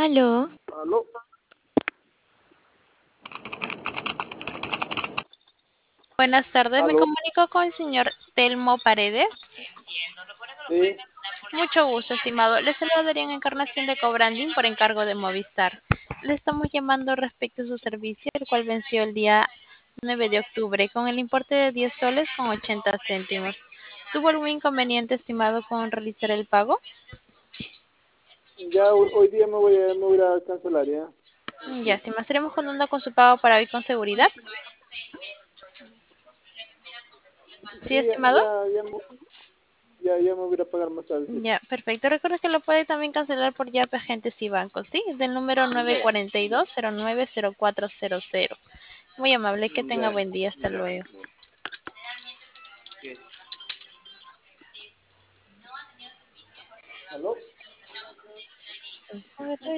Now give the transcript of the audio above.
Aló, Aló, buenas tardes. Me aló, comunico con el señor Telmo Paredes. sí, Mucho gusto, estimado. Le saludaría en Encarnación de Cobranding por encargo de Movistar. Le estamos llamando respecto a su servicio, el cual venció el día 9 de octubre con el importe de 10 soles con 80 céntimos. ¿Tuvo algún inconveniente, estimado, con realizar el pago? ya hoy día me voy a ir a cancelar, ¿ya? Ya, estimado, estaremos contando con su pago para hoy con seguridad. ¿Sí, Sí, estimado? ya me voy a ir a pagar más tarde, sí. Ya, perfecto. Recuerda que lo puede también cancelar por llave agentes y bancos, ¿sí? Del número Ya, 942-090400. Muy amable, que tenga ya, buen día. Hasta ya. luego. ¿Aló?